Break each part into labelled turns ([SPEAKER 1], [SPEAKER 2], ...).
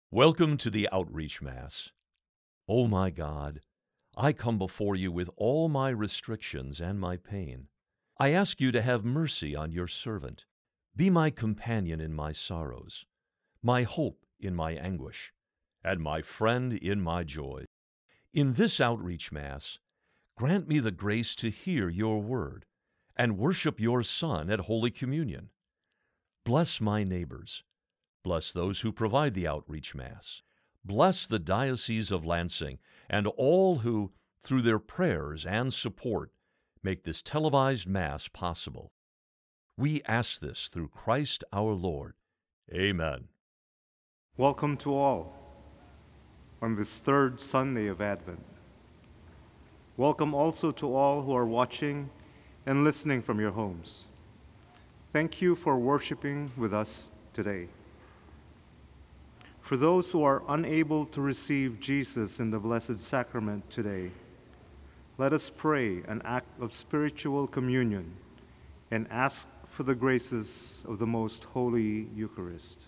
[SPEAKER 1] Welcome to the Outreach Mass. O my God, I come before you with all my restrictions and my pain. I ask you to have mercy on your servant. Be my companion in my sorrows, my hope in my anguish, and my friend in my joy. In this Outreach Mass, grant me the grace to hear your word and worship your Son at Holy Communion. Bless my neighbors. Bless those who provide the Outreach Mass. Bless the Diocese of Lansing and all who, through their prayers and support, make this televised Mass possible. We ask this through Christ our Lord. Amen.
[SPEAKER 2] Welcome to all on this third Sunday of Advent. Welcome also to all who are watching and listening from your homes. Thank you for worshiping with us today. For those who are unable to receive Jesus in the Blessed Sacrament today, let us pray an act of spiritual communion and ask for the graces of the Most Holy Eucharist.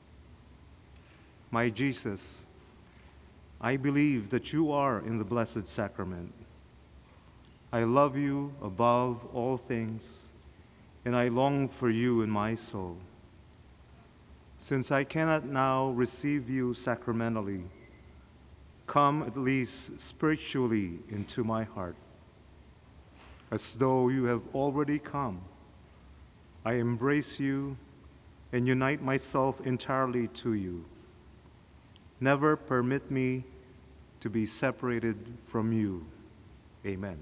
[SPEAKER 2] My Jesus, I believe that you are in the Blessed Sacrament. I love you above all things, and I long for you in my soul. Since I cannot now receive you sacramentally, come at least spiritually into my heart. As though you have already come, I embrace you and unite myself entirely to you. Never permit me to be separated from you. Amen.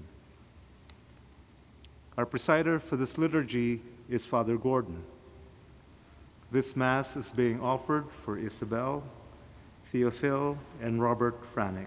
[SPEAKER 2] Our presider for this liturgy is Father Gordon. This Mass is being offered for Isabel, Theophil, and Robert Franick.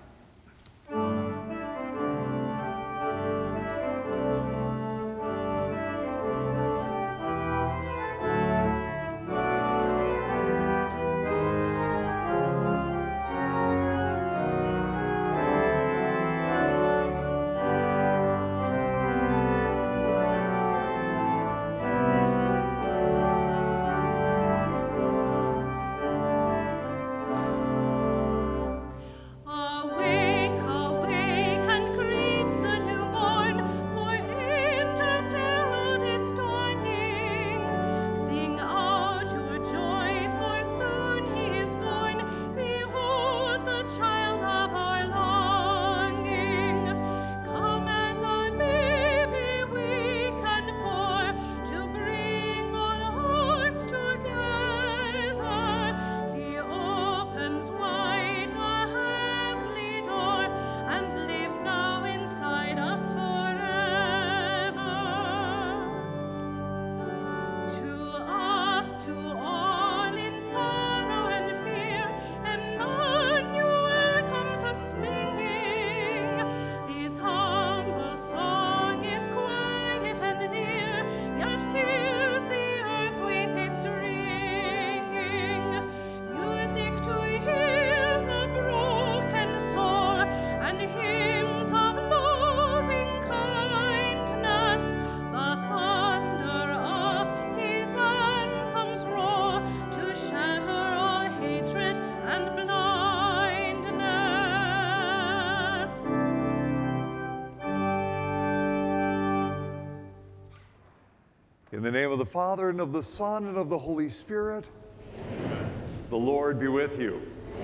[SPEAKER 3] In the name of the Father, and of the Son, and of the Holy Spirit, amen. The Lord be with you.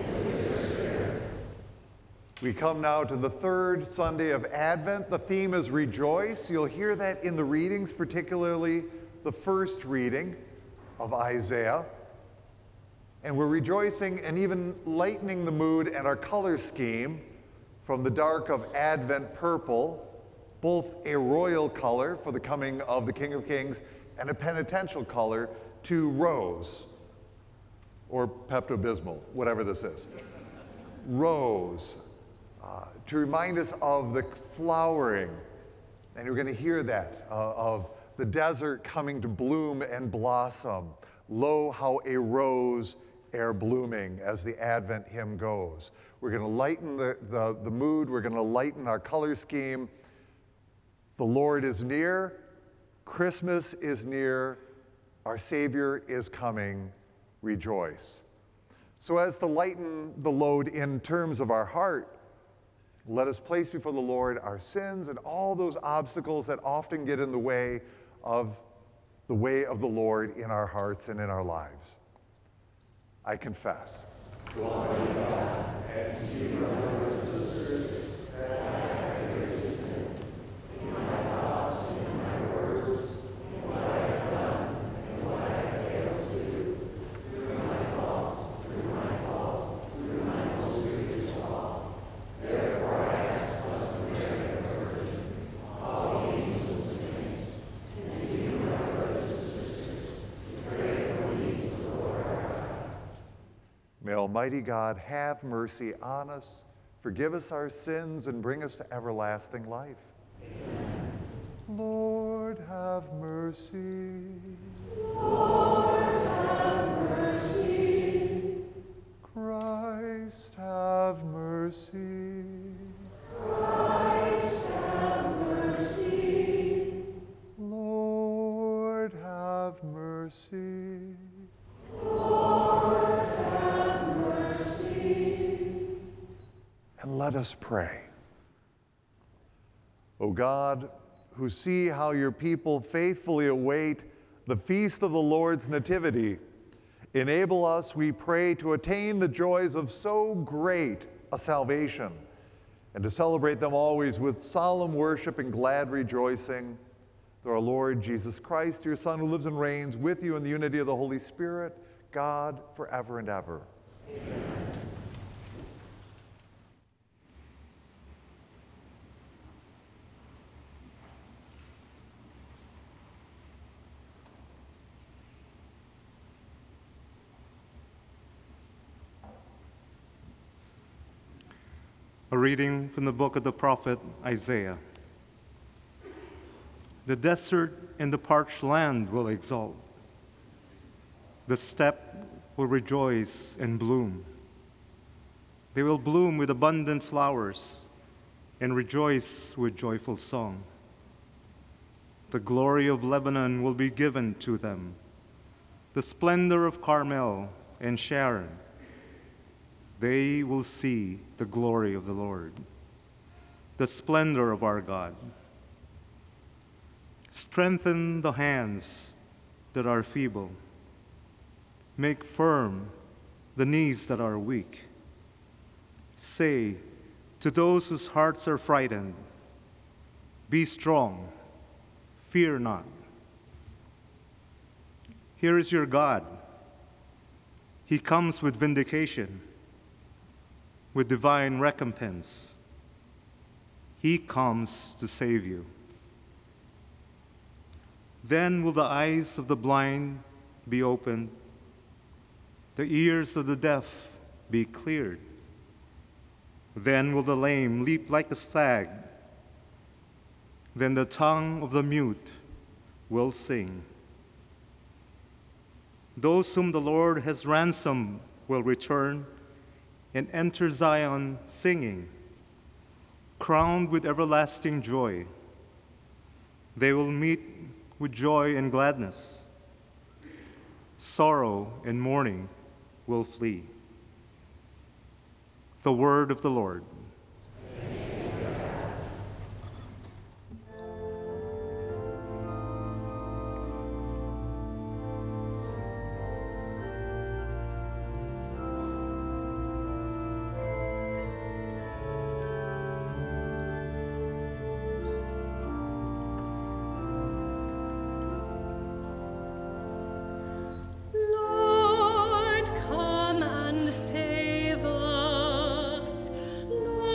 [SPEAKER 3] We come now to the third Sunday of Advent. The theme is rejoice. You'll hear that in the readings, particularly the first reading of Isaiah. And we're rejoicing and even lightening the mood and our color scheme from the dark of Advent purple, both a royal color for the coming of the King of Kings and a penitential color, to rose, or Pepto-Bismol, whatever this is. Rose, to remind us of the flowering, and you're going to hear that, of the desert coming to bloom and blossom. Lo, how a rose ere blooming, as the Advent hymn goes. We're going to lighten the mood, we're going to lighten our color scheme. The Lord is near, Christmas is near, our Savior is coming, rejoice. So as to lighten the load in terms of our heart, let us place before the Lord our sins and all those obstacles that often get in the way of the Lord in our hearts and in our lives. I confess. Lord God, and to you, my brothers and sisters, that I have committed sin in my thoughts and in my words, in what I have done and what I have failed to do, through my fault, through my most grievous fault. Therefore I ask Blessed Mary, the Virgin, all the angels and saints, and to you, my brothers and sisters, to pray for me to the Lord our God. May Almighty God have mercy on us, forgive us our sins, and bring us to everlasting life. Amen. Lord, have mercy. Lord, have mercy. Christ, have mercy. Christ, have mercy. Lord, have mercy. Lord, have mercy. And let us pray. O God, who see how your people faithfully await the feast of the Lord's nativity, enable us, we pray, to attain the joys of so great a salvation, and to celebrate them always with solemn worship and glad rejoicing through our Lord Jesus Christ, your Son, who lives and reigns with you in the unity of the Holy Spirit, God, forever and ever. Amen.
[SPEAKER 2] A reading from the book of the prophet Isaiah. The desert and the parched land will exult. The steppe will rejoice and bloom. They will bloom with abundant flowers and rejoice with joyful song. The glory of Lebanon will be given to them, the splendor of Carmel and Sharon. They will see the glory of the Lord, the splendor of our God. Strengthen the hands that are feeble. Make firm the knees that are weak. Say to those whose hearts are frightened, be strong, fear not. Here is your God. He comes with vindication, with divine recompense. He comes to save you. Then will the eyes of the blind be opened, the ears of the deaf be cleared. Then will the lame leap like a stag. Then the tongue of the mute will sing. Those whom the Lord has ransomed will return and enter Zion singing, crowned with everlasting joy. They will meet with joy and gladness. Sorrow and mourning will flee. The word of the Lord.
[SPEAKER 4] Lord, come and save us. Lord,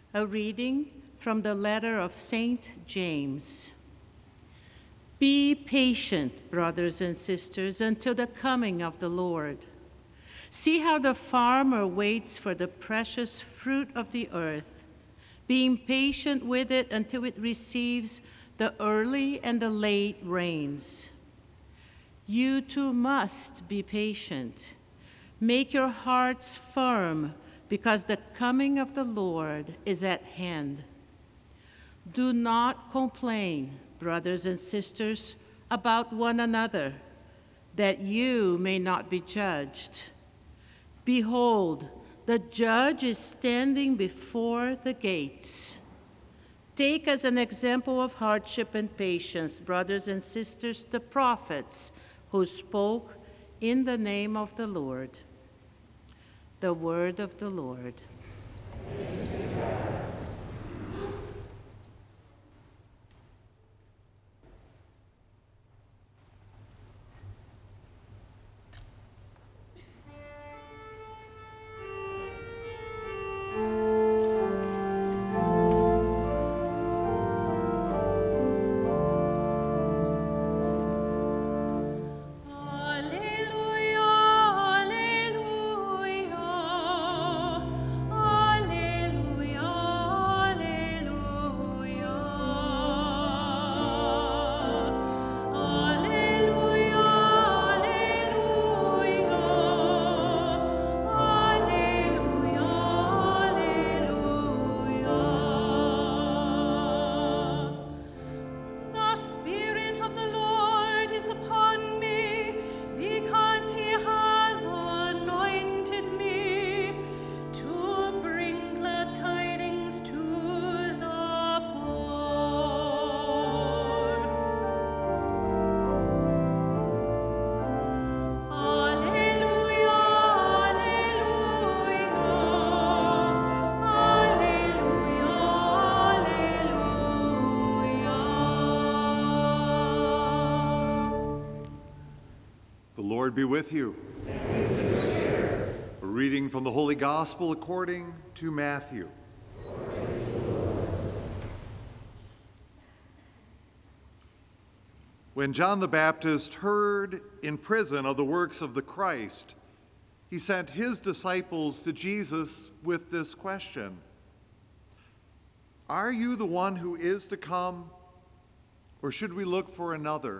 [SPEAKER 4] A reading from the letter of St. James. Be patient, brothers and sisters, until the coming of the Lord. See how the farmer waits for the precious fruit of the earth, being patient with it until it receives the early and the late rains. You too must be patient. Make your hearts firm, because the coming of the Lord is at hand. Do not complain, brothers and sisters, about one another, that you may not be judged. Behold, the judge is standing before the gates. Take as an example of hardship and patience, brothers and sisters, the prophets who spoke in the name of the Lord. The word of the Lord.
[SPEAKER 3] Lord be with you. A reading from the Holy Gospel according to Matthew. When John the Baptist heard in prison of the works of the Christ, he sent his disciples to Jesus with this question: Are you the one who is to come, or should we look for another?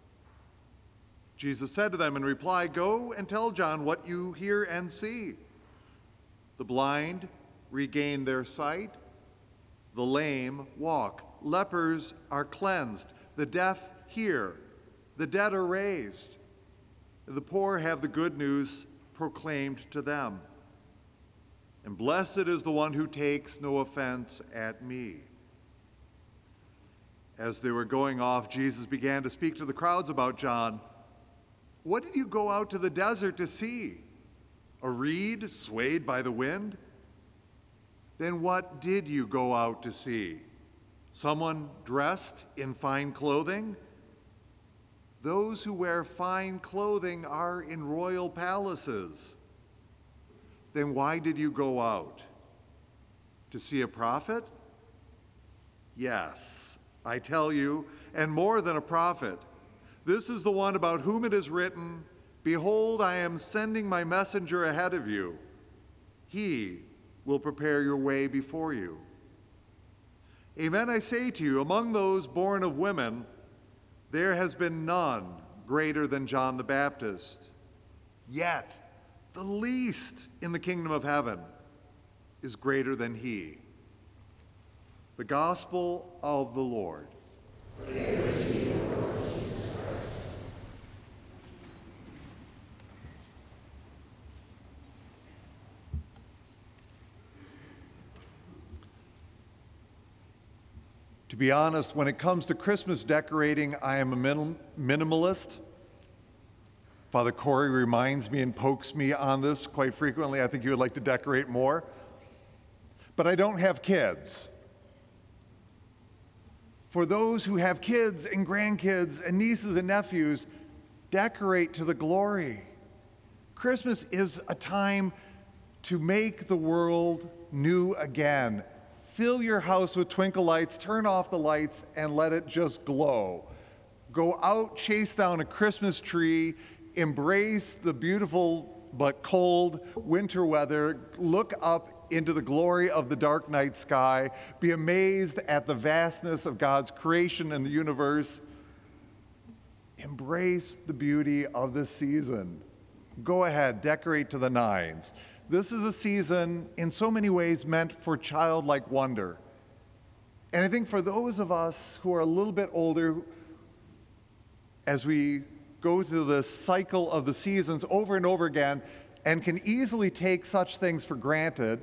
[SPEAKER 3] Jesus said to them in reply, Go and tell John what you hear and see. The blind regain their sight, the lame walk, lepers are cleansed, the deaf hear, the dead are raised, the poor have the good news proclaimed to them. And blessed is the one who takes no offense at me. As they were going off, Jesus began to speak to the crowds about John. What did you go out to the desert to see? A reed swayed by the wind? Then what did you go out to see? Someone dressed in fine clothing? Those who wear fine clothing are in royal palaces. Then why did you go out? To see a prophet? Yes, I tell you, and more than a prophet. This is the one about whom it is written, Behold, I am sending my messenger ahead of you. He will prepare your way before you. Amen, I say to you, among those born of women, there has been none greater than John the Baptist. Yet, the least in the kingdom of heaven is greater than he. The Gospel of the Lord.
[SPEAKER 5] Praise to you, Lord Jesus Christ.
[SPEAKER 3] To be honest, when it comes to Christmas decorating, I am a minimalist. Father Corey reminds me and pokes me on this quite frequently. I think you would like to decorate more. But I don't have kids. For those who have kids and grandkids and nieces and nephews, decorate to the glory. Christmas is a time to make the world new again, Fill your house with twinkle lights, turn off the lights, and let it just glow. Go out, chase down a Christmas tree, embrace the beautiful but cold winter weather, look up into the glory of the dark night sky, be amazed at the vastness of God's creation and the universe. Embrace the beauty of this season. Go ahead, decorate to the nines. This is a season in so many ways meant for childlike wonder. And I think for those of us who are a little bit older, as we go through this cycle of the seasons over and over again and can easily take such things for granted,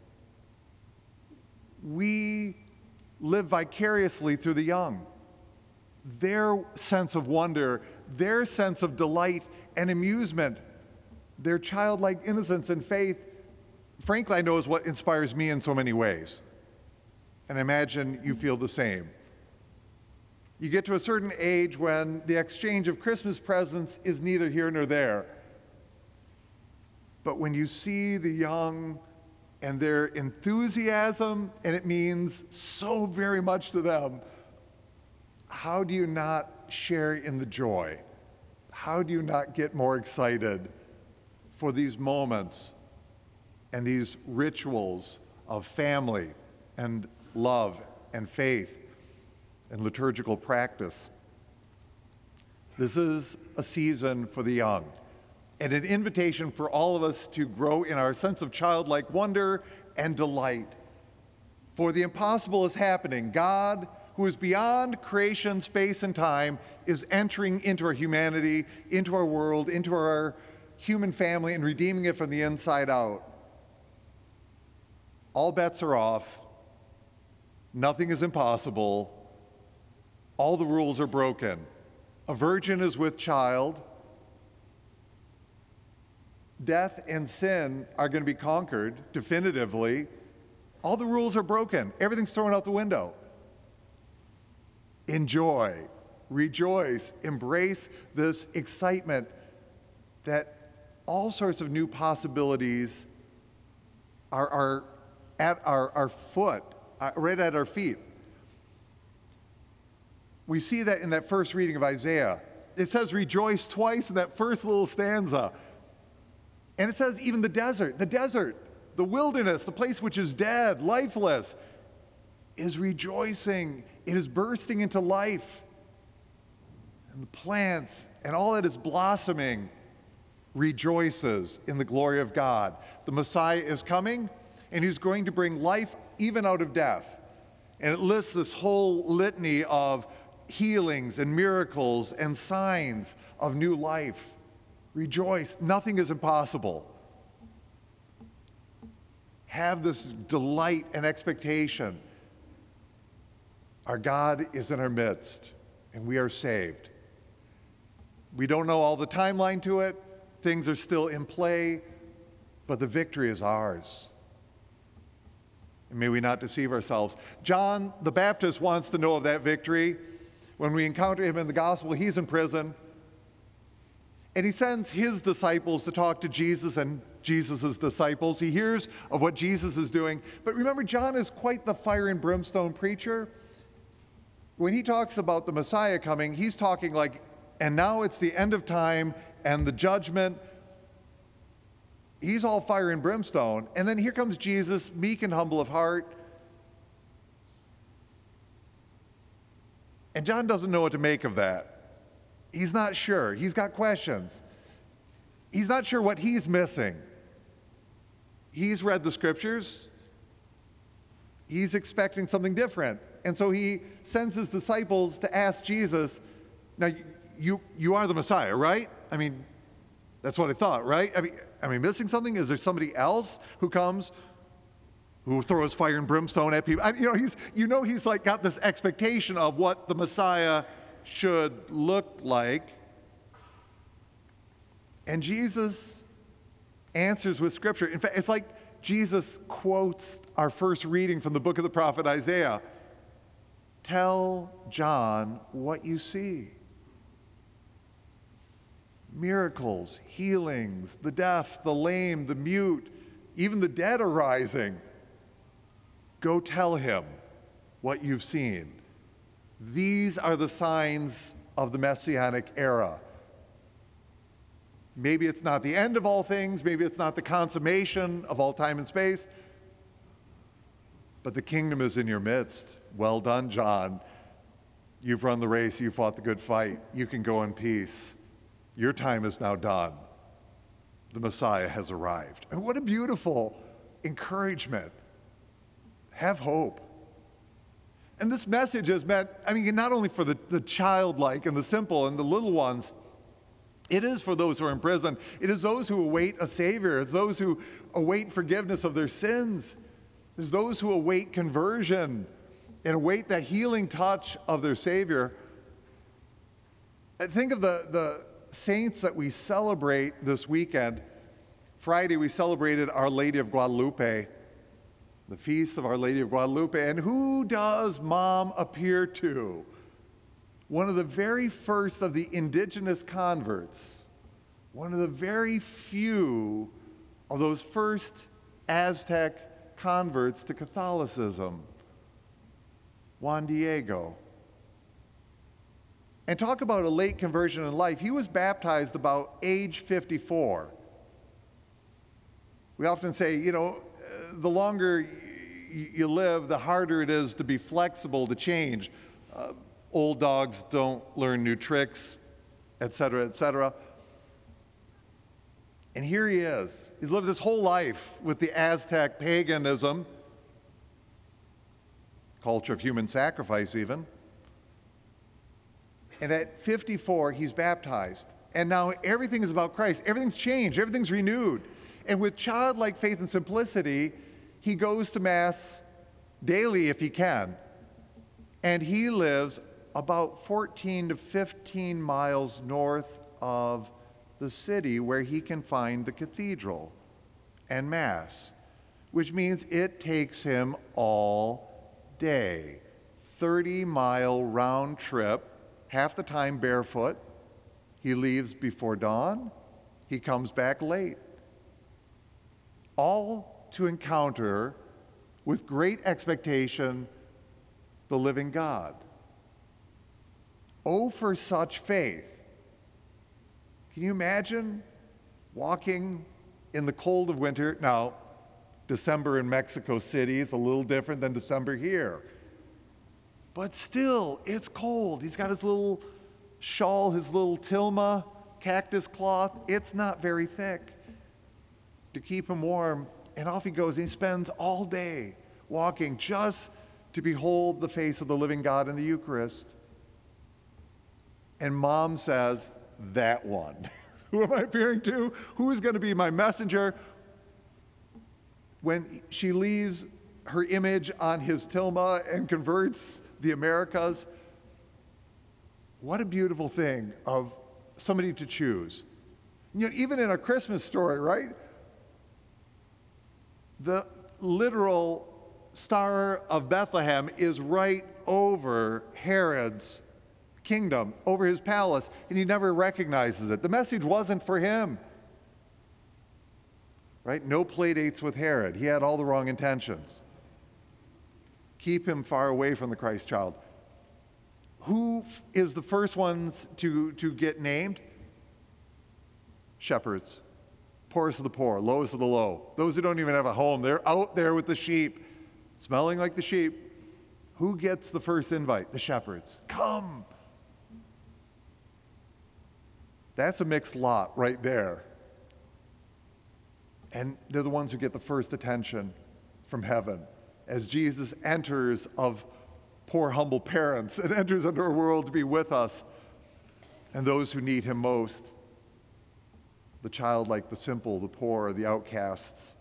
[SPEAKER 3] we live vicariously through the young. Their sense of wonder, their sense of delight and amusement, their childlike innocence and faith, frankly, I know is what inspires me in so many ways. And I imagine you feel the same. You get to a certain age when the exchange of Christmas presents is neither here nor there. But when you see the young and their enthusiasm, and it means so very much to them, how do you not share in the joy? How do you not get more excited for these moments and these rituals of family and love and faith and liturgical practice? This is a season for the young and an invitation for all of us to grow in our sense of childlike wonder and delight. For the impossible is happening. God, who is beyond creation, space, and time, is entering into our humanity, into our world, into our human family, and redeeming it from the inside out. All bets are off. Nothing is impossible. All the rules are broken. A virgin is with child. Death and sin are going to be conquered definitively. All the rules are broken. Everything's thrown out the window. Enjoy, rejoice, embrace this excitement that all sorts of new possibilities are at our foot, right at our feet. We see that in that first reading of Isaiah. It says rejoice twice in that first little stanza. And it says even the desert, the wilderness, the place which is dead, lifeless, is rejoicing. It is bursting into life. And the plants and all that is blossoming rejoices in the glory of God. The Messiah is coming, and he's going to bring life even out of death. And it lists this whole litany of healings and miracles and signs of new life. Rejoice. Nothing is impossible. Have this delight and expectation. Our God is in our midst, and we are saved. We don't know all the timeline to it. Things are still in play, but the victory is ours. And may we not deceive ourselves. John the Baptist wants to know of that victory. When we encounter him in the gospel, he's in prison. And he sends his disciples to talk to Jesus and Jesus' disciples. He hears of what Jesus is doing. But remember, John is quite the fire and brimstone preacher. When he talks about the Messiah coming, he's talking like, and now it's the end of time and the judgment. He's all fire and brimstone. And then here comes Jesus, meek and humble of heart. And John doesn't know what to make of that. He's not sure. He's got questions. He's not sure what he's missing. He's read the scriptures. He's expecting something different. And so he sends his disciples to ask Jesus, now you are the Messiah, right? I mean, that's what I thought, right? I mean, am I missing something? Is there somebody else who comes who throws fire and brimstone at people? He's like got this expectation of what the Messiah should look like. And Jesus answers with scripture. In fact, it's like Jesus quotes our first reading from the book of the prophet Isaiah. Tell John what you see. Miracles, healings, the deaf, the lame, the mute, even the dead are rising. Go tell him what you've seen. These are the signs of the Messianic era. Maybe it's not the end of all things, maybe it's not the consummation of all time and space, but the kingdom is in your midst. Well done, John. You've run the race, you fought the good fight. You can go in peace. Your time is now done. The Messiah has arrived. And what a beautiful encouragement. Have hope. And this message is meant, not only for the childlike and the simple and the little ones, it is for those who are in prison. It is those who await a Savior. It's those who await forgiveness of their sins. It's those who await conversion and await that healing touch of their Savior. I think of the saints that we celebrate this weekend. Friday, we celebrated Our Lady of Guadalupe, the feast of Our Lady of Guadalupe. And who does Mom appear to? One of the very first of the indigenous converts, one of the very few of those first Aztec converts to Catholicism, Juan Diego. And talk about a late conversion in life. He was baptized about age 54. We often say, the longer you live, the harder it is to be flexible, to change. Old dogs don't learn new tricks, et cetera, et cetera. And here he is. He's lived his whole life with the Aztec paganism, culture of human sacrifice even. And at 54, he's baptized. And now everything is about Christ. Everything's changed. Everything's renewed. And with childlike faith and simplicity, he goes to Mass daily if he can. And he lives about 14 to 15 miles north of the city where he can find the cathedral and Mass, which means it takes him all day. 30-mile round trip, half the time barefoot. He leaves before dawn. He comes back late. All to encounter, with great expectation, the living God. Oh, for such faith. Can you imagine walking in the cold of winter? Now, December in Mexico City is a little different than December here. But still, it's cold. He's got his little shawl, his little tilma, cactus cloth. It's not very thick to keep him warm. And off he goes. And he spends all day walking just to behold the face of the living God in the Eucharist. And Mom says, that one. Who am I appearing to? Who is going to be my messenger? When she leaves her image on his tilma and converts the Americas, what a beautiful thing of somebody to choose. Even in a Christmas story, right? The literal Star of Bethlehem is right over Herod's kingdom, over his palace, and he never recognizes it. The message wasn't for him. Right? No play dates with Herod. He had all the wrong intentions. Keep him far away from the Christ child. Who is the first ones to get named? Shepherds. Poorest of the poor, lowest of the low. Those who don't even have a home, they're out there with the sheep, smelling like the sheep. Who gets the first invite? The shepherds. Come. That's a mixed lot right there. And they're the ones who get the first attention from heaven as Jesus enters of poor, humble parents and enters into our world to be with us and those who need him most. The childlike, the simple, the poor, the outcasts.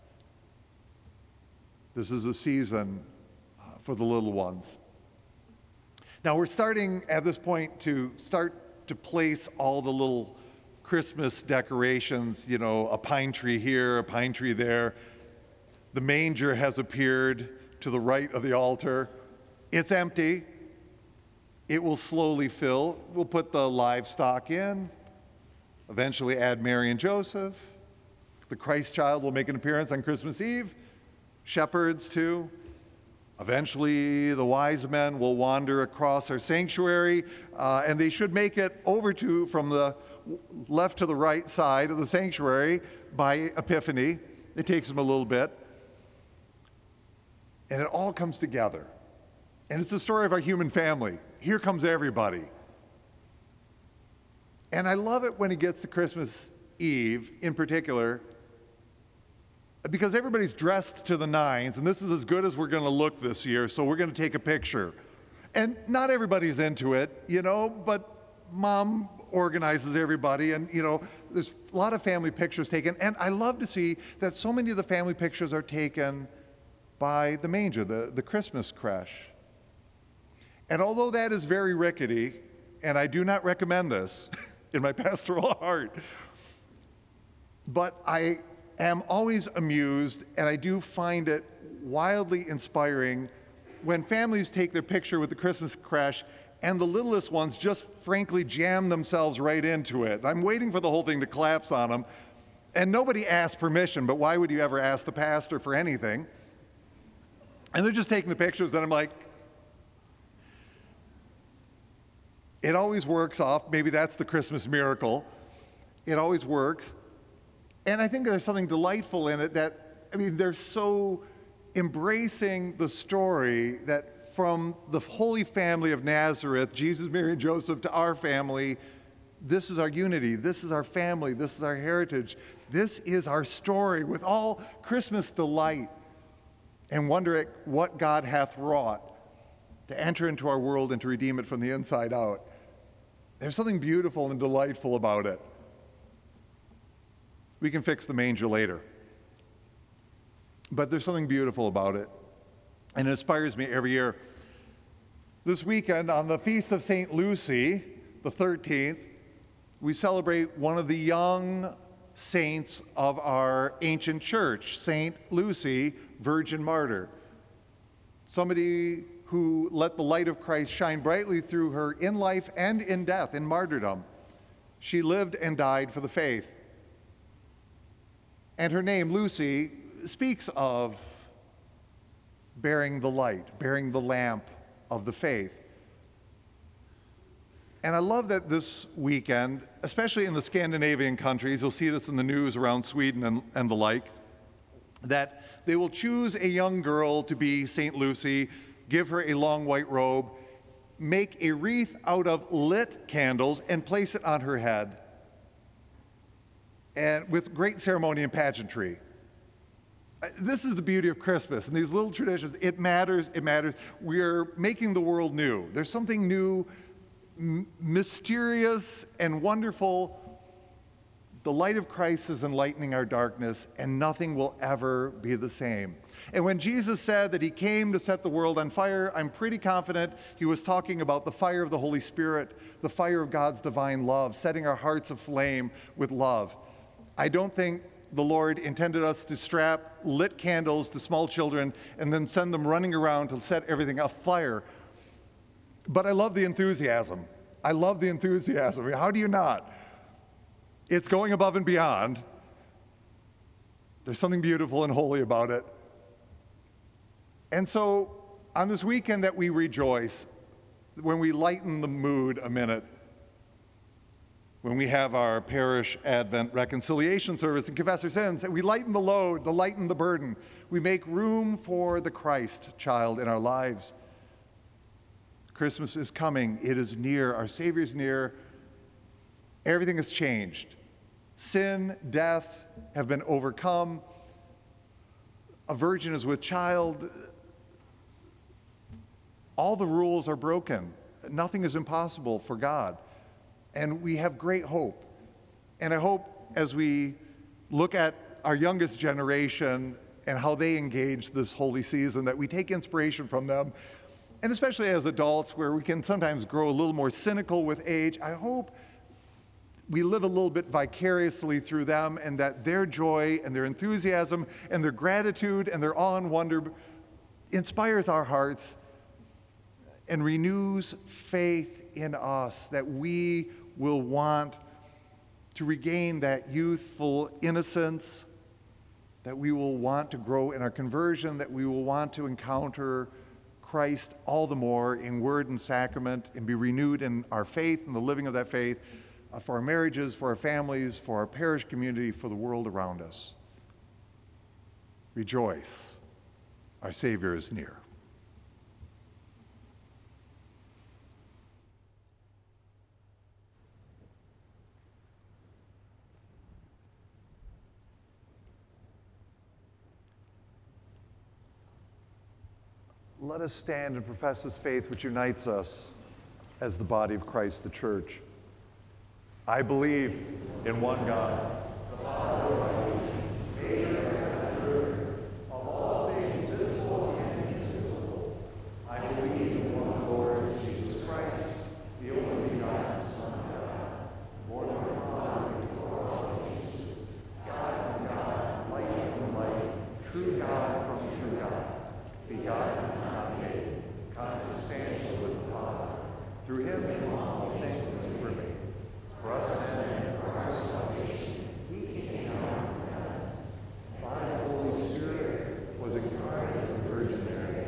[SPEAKER 3] This is a season for the little ones. Now we're starting at this point to place all the little Christmas decorations, a pine tree here, a pine tree there. The manger has appeared to the right of the altar. It's empty. It will slowly fill. We'll put the livestock in, eventually add Mary and Joseph. The Christ child will make an appearance on Christmas Eve. Shepherds too. Eventually, the wise men will wander across our sanctuary, and they should make it over to from the left to the right side of the sanctuary by Epiphany. It takes them a little bit. And it all comes together. And it's the story of our human family. Here comes everybody. And I love it when it gets to Christmas Eve in particular, because everybody's dressed to the nines, and this is as good as we're going to look this year, so we're going to take a picture. And not everybody's into it, but mom organizes everybody, and there's a lot of family pictures taken. And I love to see that so many of the family pictures are taken by the manger, the Christmas creche. And although that is very rickety, and I do not recommend this in my pastoral heart, but I am always amused, and I do find it wildly inspiring when families take their picture with the Christmas creche and the littlest ones just frankly jam themselves right into it. I'm waiting for the whole thing to collapse on them, and nobody asked permission, but why would you ever ask the pastor for anything? And they're just taking the pictures, and I'm like, it always works off. Maybe that's the Christmas miracle. It always works. And I think there's something delightful in it they're so embracing the story that from the Holy Family of Nazareth, Jesus, Mary, and Joseph, to our family, this is our unity, this is our family, this is our heritage, this is our story with all Christmas delight and wonder at what God hath wrought to enter into our world and to redeem it from the inside out. There's something beautiful and delightful about it. We can fix the manger later. But there's something beautiful about it, and it inspires me every year. This weekend, on the Feast of St. Lucy, the 13th, we celebrate one of the young saints of our ancient church, St. Lucy, Virgin Martyr. Somebody who let the light of Christ shine brightly through her in life and in death, in martyrdom. She lived and died for the faith. And her name, Lucy, speaks of bearing the light, bearing the lamp of the faith. And I love that this weekend, especially in the Scandinavian countries, you'll see this in the news around Sweden and the like, that they will choose a young girl to be St. Lucy, give her a long white robe, make a wreath out of lit candles, and place it on her head, and with great ceremony and pageantry. This is the beauty of Christmas and these little traditions. It matters, it matters. We're making the world new. There's something new, mysterious and wonderful. The light of Christ is enlightening our darkness, and nothing will ever be the same. And when Jesus said that he came to set the world on fire, I'm pretty confident he was talking about the fire of the Holy Spirit, the fire of God's divine love, setting our hearts aflame with love. I don't think the Lord intended us to strap lit candles to small children and then send them running around to set everything afire. But I love the enthusiasm. I love the enthusiasm. How do you not? It's going above and beyond. There's something beautiful and holy about it. And so on this weekend that we rejoice, when we lighten the mood a minute, when we have our parish Advent reconciliation service and confess our sins, we lighten the load, lighten the burden. We make room for the Christ child in our lives. Christmas is coming. It is near. Our Savior's near. Everything has changed. Sin, death have been overcome. A virgin is with child. All the rules are broken. Nothing is impossible for God. And we have great hope. And I hope as we look at our youngest generation and how they engage this holy season, that we take inspiration from them. And especially as adults, where we can sometimes grow a little more cynical with age, I hope we live a little bit vicariously through them, and that their joy and their enthusiasm and their gratitude and their awe and wonder inspires our hearts and renews faith in us, that we will want to regain that youthful innocence, that we will want to grow in our conversion, that we will want to encounter Christ all the more in word and sacrament, and be renewed in our faith and the living of that faith for our marriages, for our families, for our parish community, for the world around us. Rejoice, our Savior is near. Let us stand and profess this faith which unites us as the body of Christ, the church. I believe in one God, the Father Almighty, maker of heaven and earth, of all things visible and invisible. I believe in one Lord Jesus Christ, the only begotten Son of God, born of the Father before all ages, God from God, light from light, true God from true God, begotten, not made, consubstantial with the Father. Through him and all things were made. For us and for our salvation, he came down from heaven. By the Holy Spirit was incarnate of the Virgin Mary.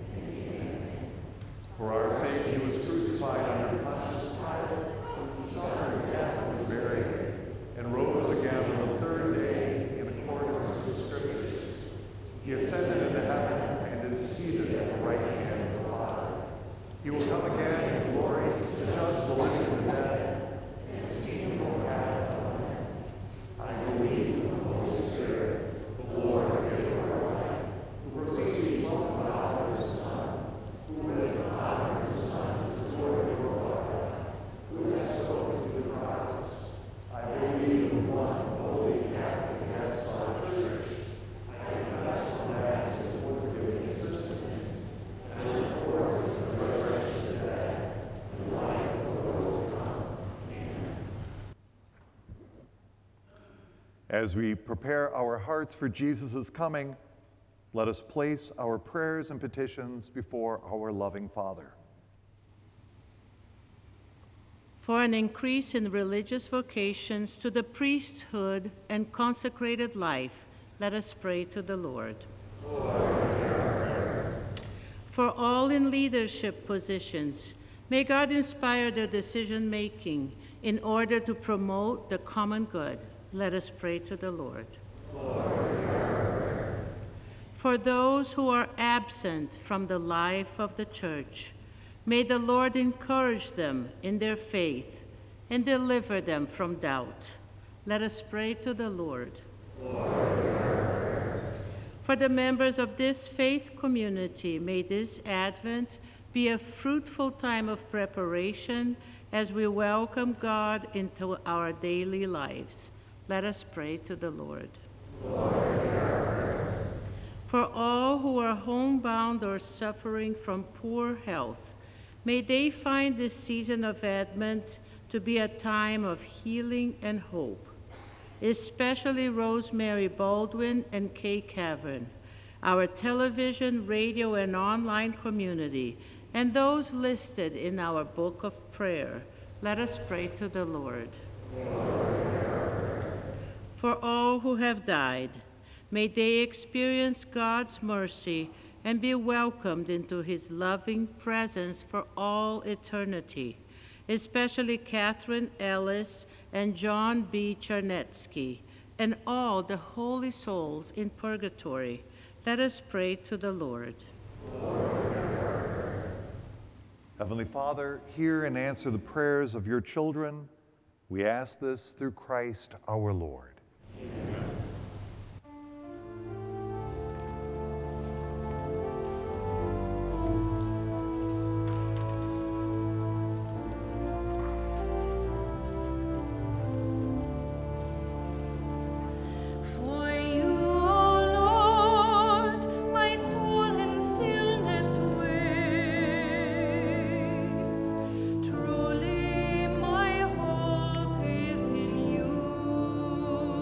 [SPEAKER 3] For our sake he was crucified under Pontius Pilate, was suffered death and was buried, and rose again on the third day in accordance with the Scriptures. He ascended into heaven and is seated at the right hand of the Father. He will come again in glory to judge the living and the dead. His kingdom will have no end. I believe in the Holy Spirit, the Lord and giver of life, who proceeds from the Father and the Son, who with the Father and the Son is Lord and glorified, who has spoken to the prophets. I believe in one holy Catholic and Apostolic Church. I confess the baptism for forgiveness of sins, and look forward to the resurrection of the dead and life of the world to come. Amen. As we prepare our hearts for Jesus' coming, let us place our prayers and petitions before our loving Father.
[SPEAKER 4] For an increase in religious vocations to the priesthood and consecrated life, let us pray to the Lord. For all in leadership positions, may God inspire their decision-making in order to promote the common good. Let us pray to the Lord. For those who are absent from the life of the church, may the Lord encourage them in their faith and deliver them from doubt. Let us pray to the Lord. For the members of this faith community, may this Advent be a fruitful time of preparation as we welcome God into our daily lives. Let us pray to the Lord. For all who are homebound or suffering from poor health, may they find this season of Advent to be a time of healing and hope. Especially Rosemary Baldwin and Kay Cavern, our television, radio, and online community, and those listed in our book of prayer. Let us pray to the Lord. For all who have died, may they experience God's mercy and be welcomed into his loving presence for all eternity, especially Catherine Ellis and John B. Charnetsky, and all the holy souls in purgatory. Let us pray to the Lord.
[SPEAKER 3] Heavenly Father, hear and answer the prayers of your children. We ask this through Christ our Lord. Amen.
[SPEAKER 6] Truly my hope is in you.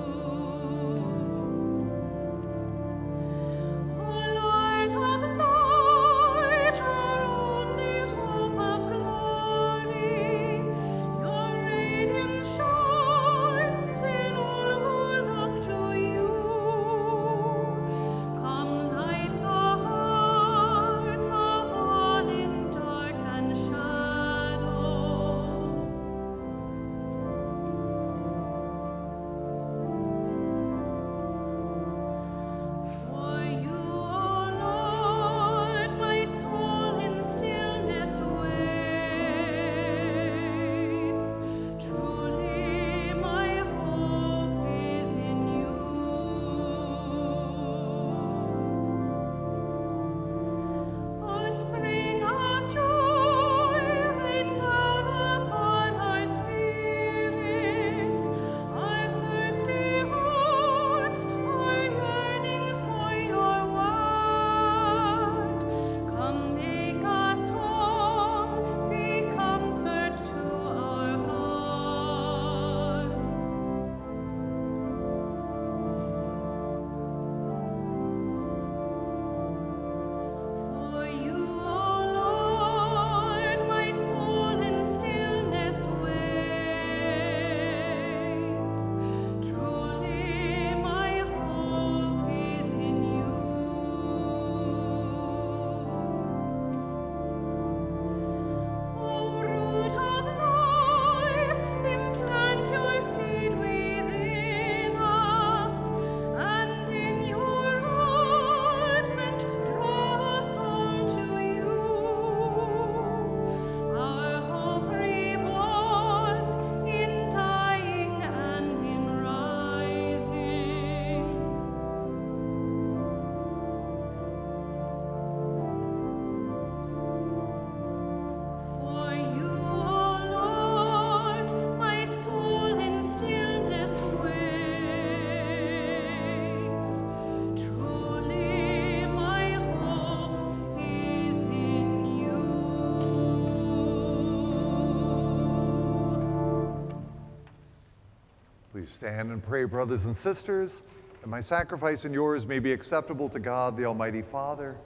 [SPEAKER 3] stand and pray, brothers and sisters, that my sacrifice and yours may be acceptable to God, the Almighty Father.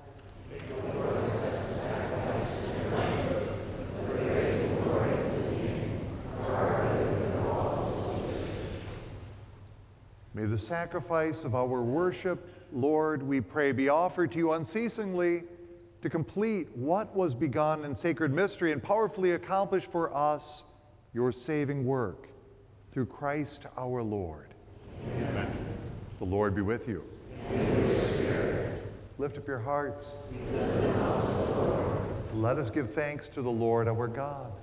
[SPEAKER 3] May the sacrifice of our worship, Lord, we pray, be offered to you unceasingly to complete what was begun in sacred mystery and powerfully accomplish for us your saving work. Through Christ our Lord. Amen. The Lord be with you. And with your spirit. Lift up your hearts. Let us give thanks to the Lord our God.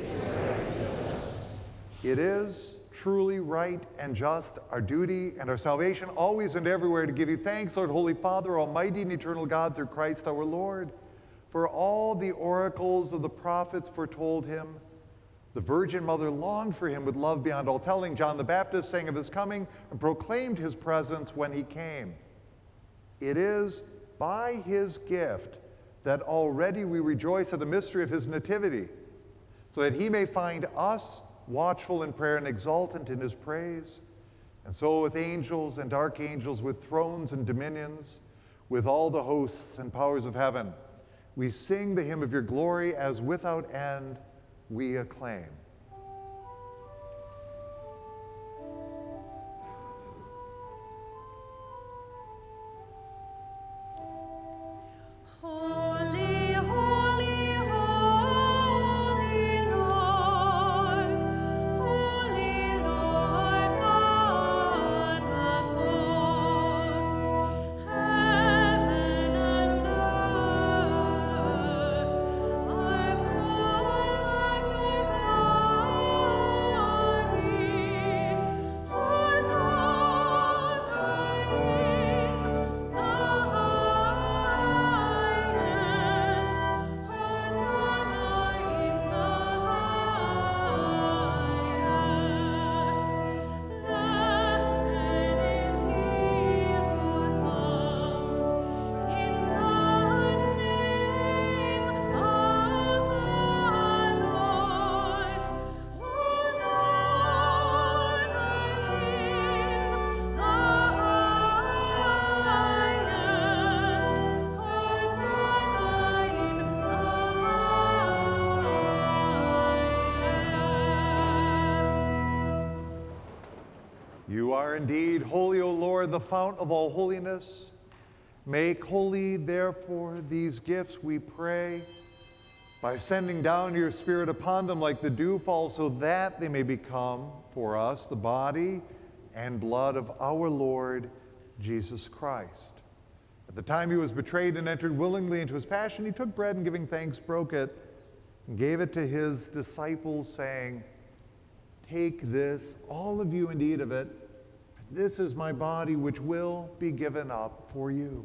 [SPEAKER 3] It is truly right and just, our duty and our salvation, always and everywhere, to give you thanks, Lord, Holy Father, Almighty and eternal God, through Christ our Lord. For all the oracles of the prophets foretold him. The Virgin Mother longed for him with love beyond all telling. John the Baptist sang of his coming and proclaimed his presence when he came. It is by his gift that already we rejoice at the mystery of his nativity, so that he may find us watchful in prayer and exultant in his praise. And so with angels and archangels, with thrones and dominions, with all the hosts and powers of heaven, we sing the hymn of your glory as without end we acclaim.
[SPEAKER 5] Holy, holy, holy Lord, God of hosts, heaven and earth are full of your glory. Hosanna in the highest. Hosanna in the highest. Blessed is he who comes in the name of the Lord. Hosanna in the highest. Hosanna in the highest.
[SPEAKER 3] You are indeed holy, O Lord, the fount of all holiness. Make holy, therefore, these gifts, we pray, by sending down your Spirit upon them like the dewfall, so that they may become for us the body and blood of our Lord Jesus Christ. At the time he was betrayed and entered willingly into his passion, he took bread and giving thanks, broke it, and gave it to his disciples, saying, "Take this, all of you, and eat of it. This is my body, which will be given up for you."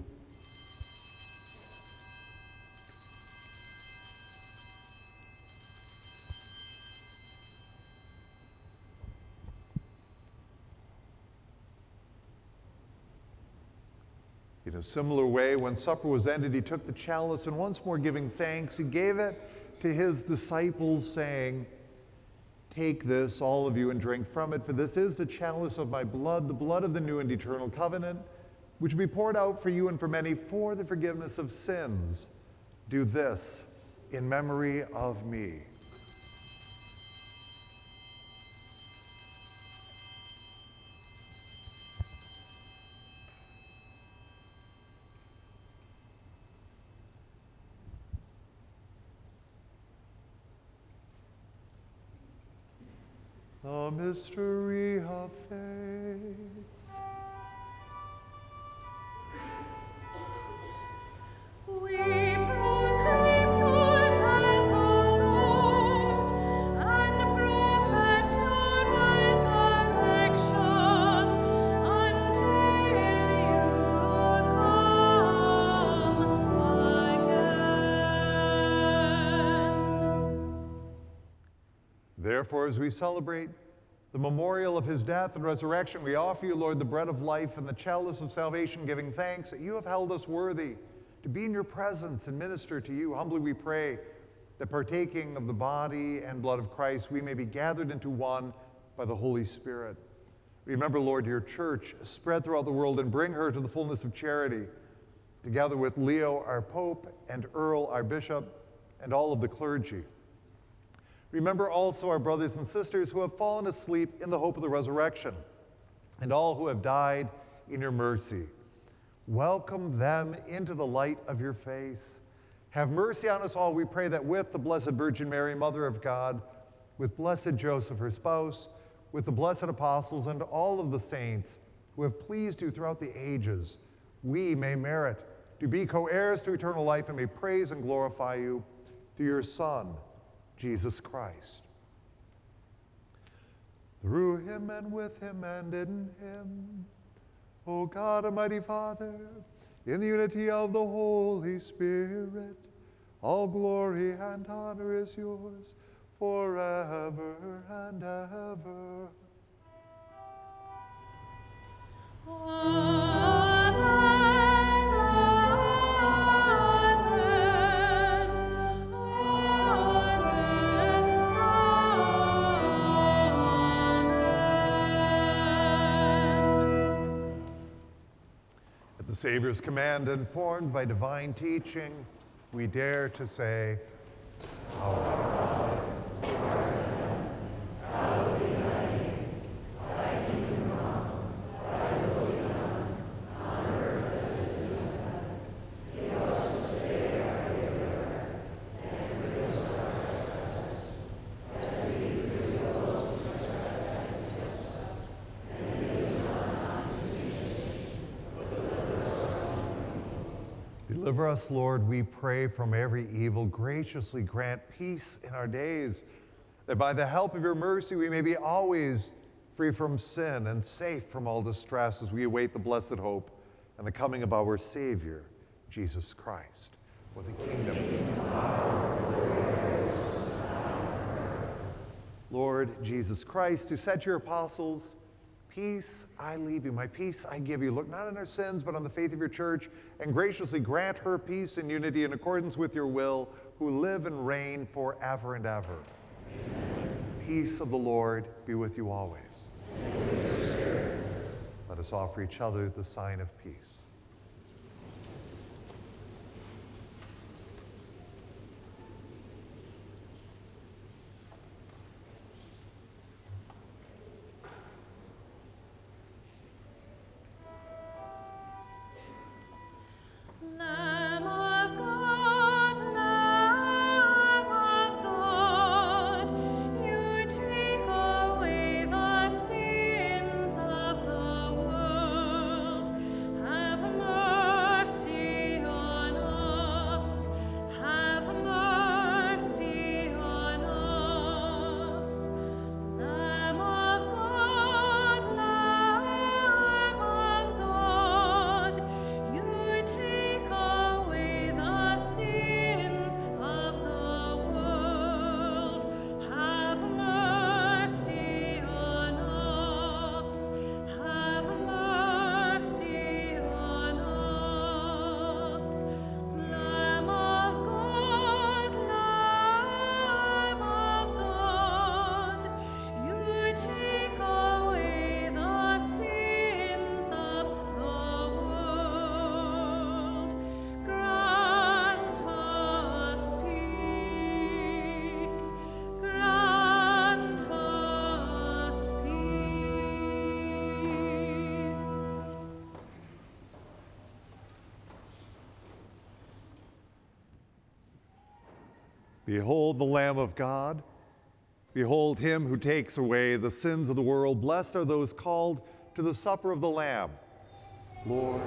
[SPEAKER 3] In a similar way, when supper was ended, he took the chalice, and once more giving thanks, he gave it to his disciples, saying, "Take this, all of you, and drink from it, for this is the chalice of my blood, the blood of the new and eternal covenant, which will be poured out for you and for many for the forgiveness of sins. Do this in memory of me." The mystery of faith.
[SPEAKER 5] We proclaim your death, O Lord, and profess your resurrection until you come again.
[SPEAKER 3] Therefore, as we celebrate the memorial of his death and resurrection, we offer you, Lord, the bread of life and the chalice of salvation, giving thanks that you have held us worthy to be in your presence and minister to you. Humbly we pray that, partaking of the body and blood of Christ, we may be gathered into one by the Holy Spirit. Remember, Lord, your church spread throughout the world and bring her to the fullness of charity, together with Leo, our Pope, and Earl, our Bishop, and all of the clergy. Remember also our brothers and sisters who have fallen asleep in the hope of the resurrection, and all who have died in your mercy. Welcome them into the light of your face. Have mercy on us all, we pray, that with the Blessed Virgin Mary, Mother of God, with blessed Joseph, her spouse, with the blessed apostles and all of the saints who have pleased you throughout the ages, we may merit to be co-heirs to eternal life and may praise and glorify you through your Son, Jesus Christ. Through him and with him and in him, O God, Almighty Father, in the unity of the Holy Spirit, all glory and honor is yours forever and ever. At the Savior's command, informed by divine teaching, we dare to say, Our Father, who art in heaven, hallowed be thy name. Thy kingdom come, thy will be done, on earth as it is in heaven. Give us this day our daily bread, and forgive us our trespasses, as we forgive those who trespass against us. And lead us not into temptation, but deliver us from evil. Deliver us, Lord, we pray, from every evil. Graciously grant peace in our days, that by the help of your mercy we may be always free from sin and safe from all distress as we await the blessed hope and the coming of our Savior, Jesus Christ. For the kingdom, Lord Jesus Christ, who said to your apostles, peace I leave you, my peace I give you. Look not on our sins, but on the faith of your church, and graciously grant her peace and unity in accordance with your will, who live and reign forever and ever. Amen. Peace of the Lord be with you always. And with your spirit. Let us offer each other the sign of peace. Behold the Lamb of God. Behold him who takes away the sins of the world. Blessed are those called to the supper of the Lamb. Lord,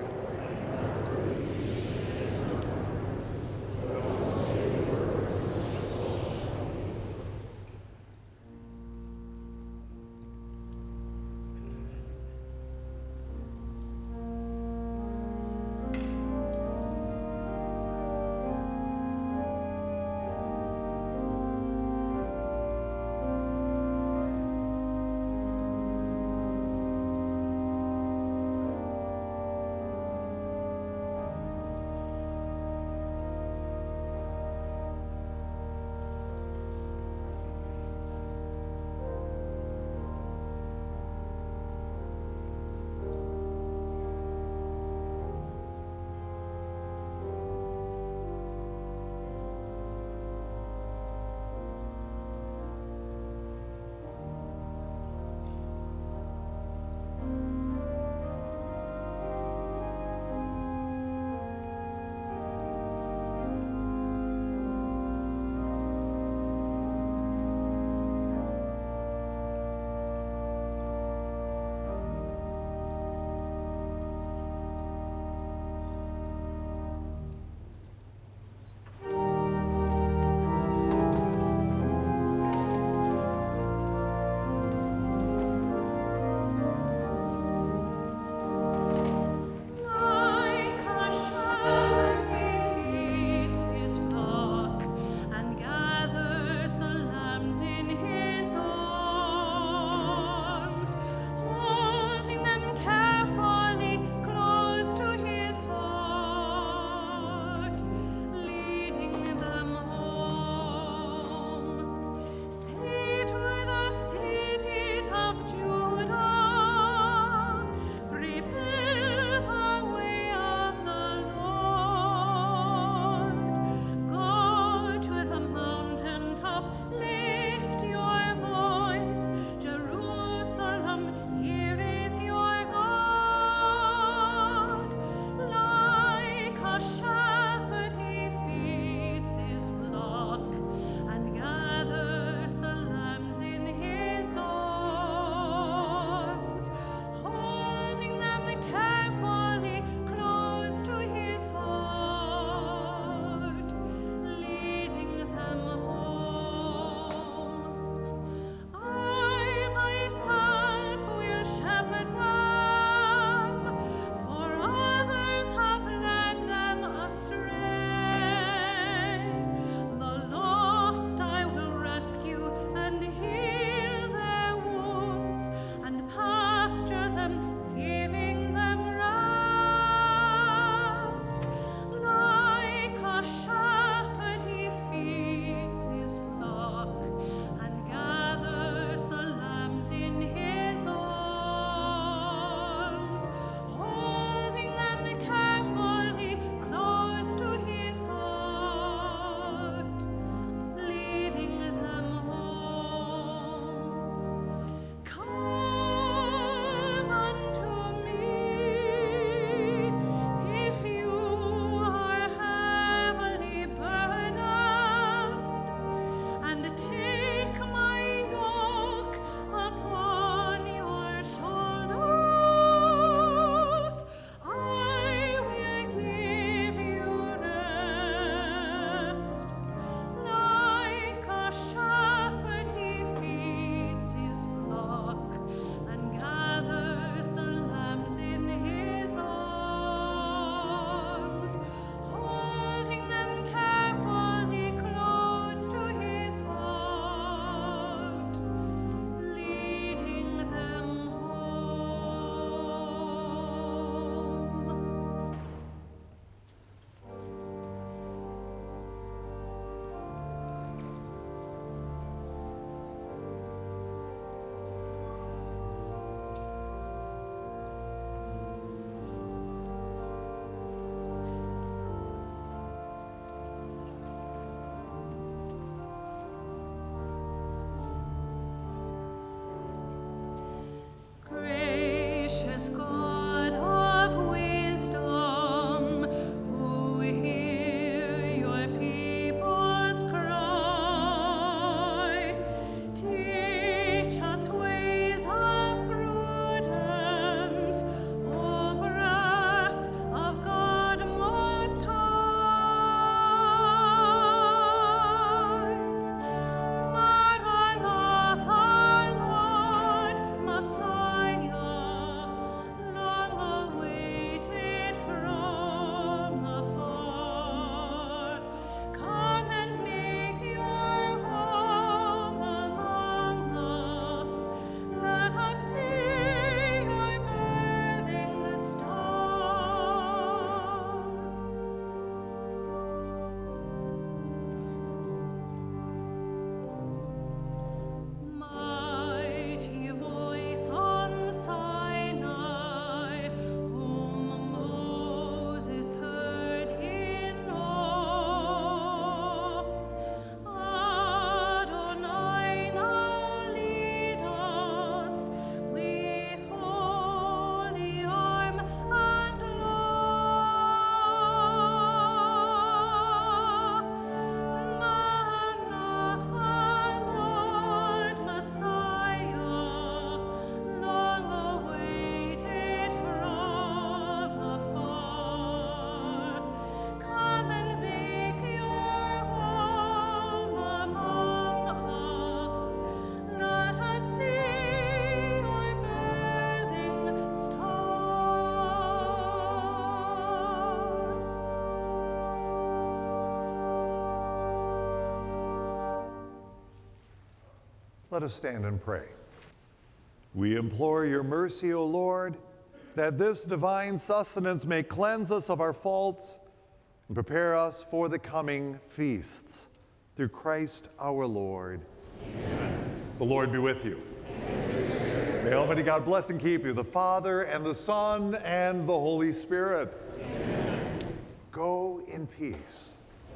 [SPEAKER 3] Let us stand and pray. We implore your mercy, O Lord, that this divine sustenance may cleanse us of our faults and prepare us for the coming feasts. Through Christ our Lord. Amen. The Lord be with you. May Almighty God bless and keep you, the Father and the Son and the Holy Spirit. Amen. Go in peace.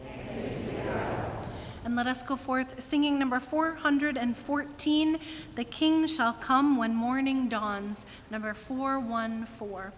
[SPEAKER 6] And let us go forth singing number 414, The King Shall Come When Morning Dawns, number 414.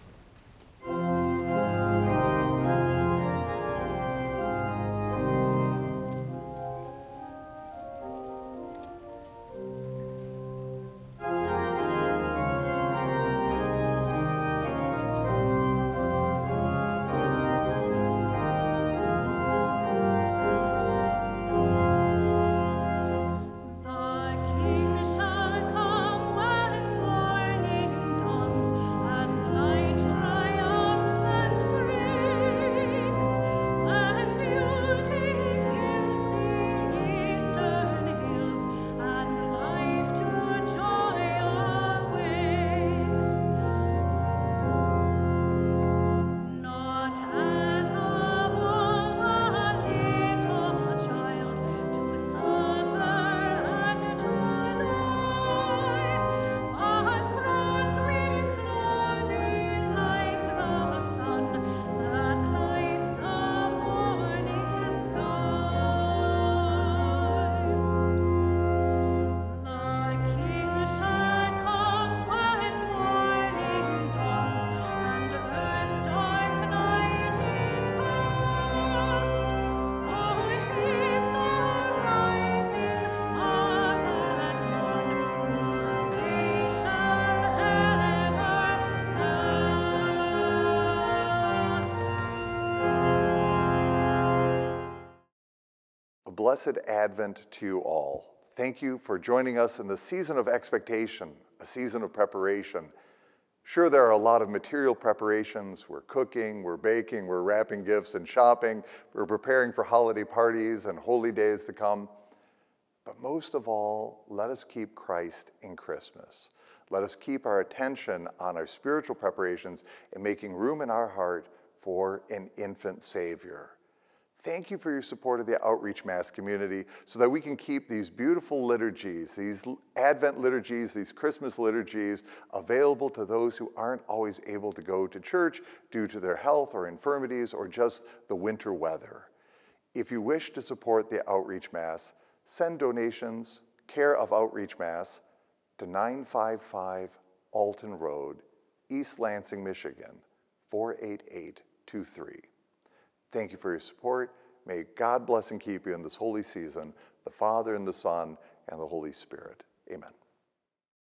[SPEAKER 3] Blessed Advent to you all. Thank you for joining us in the season of expectation, a season of preparation. Sure, there are a lot of material preparations. We're cooking, we're baking, we're wrapping gifts and shopping. We're preparing for holiday parties and holy days to come. But most of all, let us keep Christ in Christmas. Let us keep our attention on our spiritual preparations and making room in our heart for an infant Savior. Thank you for your support of the Outreach Mass community so that we can keep these beautiful liturgies, these Advent liturgies, these Christmas liturgies available to those who aren't always able to go to church due to their health or infirmities or just the winter weather. If you wish to support the Outreach Mass, send donations, care of Outreach Mass, to 955 Alton Road, East Lansing, Michigan, 48823. Thank you for your support. May God bless and keep you in this holy season, the Father and the Son and the Holy Spirit. Amen.